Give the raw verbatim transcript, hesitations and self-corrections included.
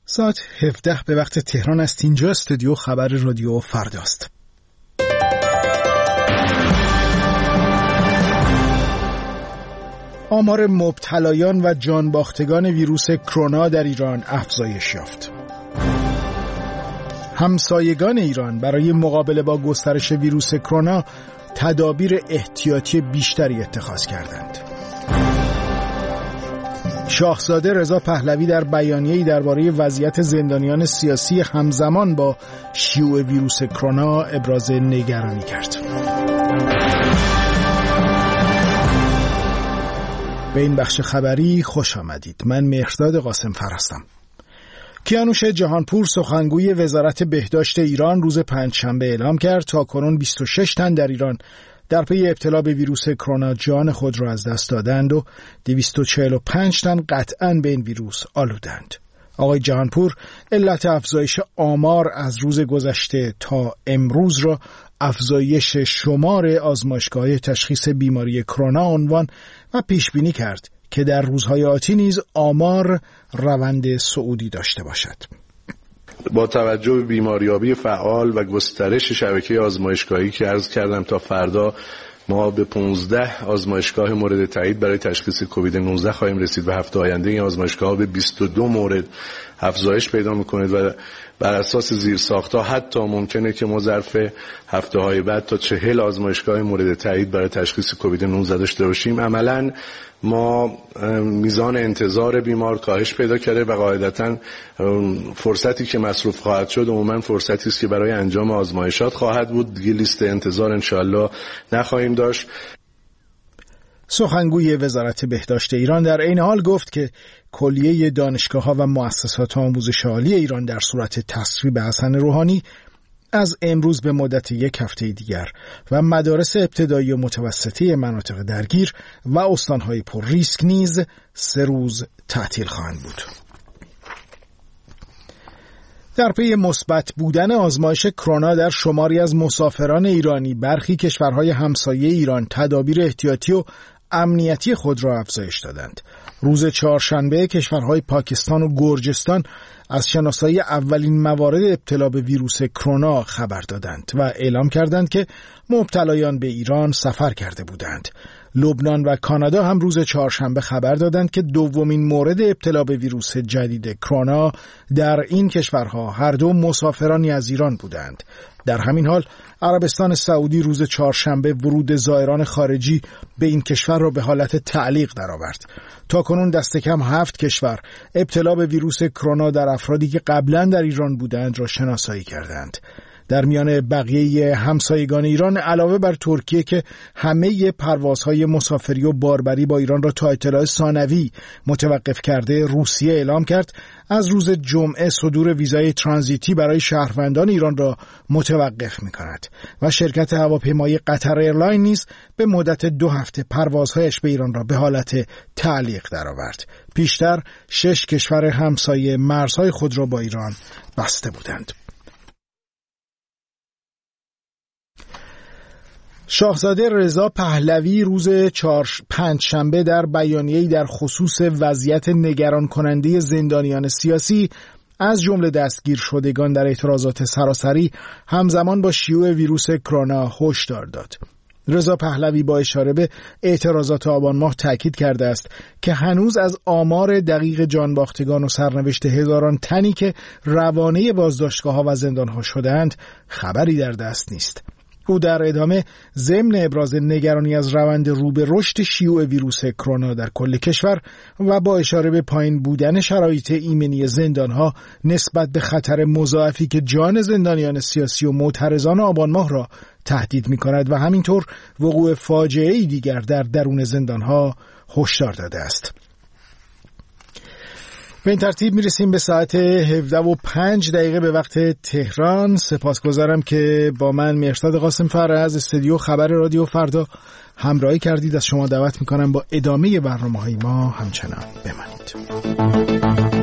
ساعت هفده به وقت تهران است. اینجا استودیو خبر رادیو فرداست. آمار مبتلایان و جانباختگان ویروس کرونا در ایران افزایش یافت. همسایگان ایران برای مقابله با گسترش ویروس کرونا تدابیر احتیاطی بیشتری اتخاذ کردند. شاهزاده رضا پهلوی در بیانیه‌ای درباره وضعیت زندانیان سیاسی همزمان با شیوع ویروس کرونا ابراز نگرانی کرد. به این بخش خبری خوش آمدید. من مهرداد قاسمفر هستم. کیانوش جهانپور سخنگوی وزارت بهداشت ایران روز پنجشنبه اعلام کرد تاکنون بیست و شش تن در ایران در پی ابتلا به ویروس کرونا جان خود را از دست دادند و دویست و چهل و پنج تن قطعاً به این ویروس آلودند. آقای جهانپور علت افزایش آمار از روز گذشته تا امروز را افزایش شمار آزمایشگاه‌های تشخیص بیماری کرونا عنوان و پیش بینی کرد که در روزهای آتی نیز آمار روند صعودی داشته باشد. با توجه به بیماریابی فعال و گسترش شبکه آزمایشگاهی که عرض کردم تا فردا ما به پانزده آزمایشگاه مورد تایید برای تشخیص کووید نوزده خواهیم رسید و هفته آینده این آزمایشگاه به بیست و دو مورد افزایش پیدا می‌کند و بر اساس زیرساخت‌ها حتی ممکنه که ما ظرف هفته‌های بعد تا چهل آزمایشگاه مورد تایید برای تشخیص کووید نوزده داشته باشیم. عملاً ما میزان انتظار بیمار کاهش پیدا کرده و قاعدتاً فرصتی که مصروف خواهد شد عموماً فرصتی است که برای انجام آزمایشات خواهد بود. دیگه لیست انتظار انشالله نخواهیم داشت. سخنگوی وزارت بهداشت ایران در این حال گفت که کلیه دانشگاه‌ها و مؤسسات آموزش عالی ایران در صورت تصویب حسن روحانی از امروز به مدت یک هفته دیگر و مدارس ابتدایی و متوسطه مناطق درگیر و استان‌های پر ریسک نیز سه روز تعطیل خواهند بود. در پی مثبت بودن آزمایش کرونا در شماری از مسافران ایرانی، برخی کشورهای همسایه ایران تدابیر احتیاطی و امنیتی خود را افزایش دادند. روز چهارشنبه کشورهای پاکستان و گرجستان از شناسایی اولین موارد ابتلا به ویروس کرونا خبر دادند و اعلام کردند که مبتلایان به ایران سفر کرده بودند. لبنان و کانادا هم روز چهارشنبه خبر دادند که دومین مورد ابتلا به ویروس جدید کرونا در این کشورها هر دو مسافرانی از ایران بودند. در همین حال عربستان سعودی روز چهارشنبه ورود زائران خارجی به این کشور را به حالت تعلیق درآورد. تاکنون دست کم هفت کشور ابتلا به ویروس کرونا در افرادی که قبلا در ایران بودند را شناسایی کردند. در میان بقیه همسایگان ایران علاوه بر ترکیه که همه پروازهای مسافری و باربری با ایران را تا اطلاع ثانوی متوقف کرده، روسیه اعلام کرد از روز جمعه صدور ویزای ترانزیتی برای شهروندان ایران را متوقف می‌کند و شرکت هواپیمایی قطر ایرلاین نیز به مدت دو هفته پروازهایش به ایران را به حالت تعلیق درآورد. پیشتر شش کشور همسایه مرزهای خود را با ایران بسته بودند. شاهزاده رضا پهلوی روز پنجشنبه در بیانیه‌ای در خصوص وضعیت نگران کننده زندانیان سیاسی از جمله دستگیر شدگان در اعتراضات سراسری همزمان با شیوع ویروس کرونا هشدار داد. رضا پهلوی با اشاره به اعتراضات آبان ماه تاکید کرده است که هنوز از آمار دقیق جانباختگان و سرنوشت هزاران تنی که روانه بازداشتگاه‌ها و زندان‌ها شدند خبری در دست نیست. او در ادامه ضمن ابراز نگرانی از روند رو به رشد شیوع ویروس کرونا در کل کشور و با اشاره به پایین بودن شرایط ایمنی زندانها نسبت به خطر مضاعفی که جان زندانیان سیاسی و معترضان آبان ماه را تهدید می‌کند و همینطور وقوع فاجعه‌ای دیگر در درون زندانها هشدار داده است. به این ترتیب میرسیم به ساعت هفده و پنج دقیقه به وقت تهران. سپاسگزارم که با من مهرداد قاسمفر از استودیو خبر رادیو فردا همراهی کردید. از شما دعوت میکنم با ادامه برنامه‌های ما همچنان بمانید.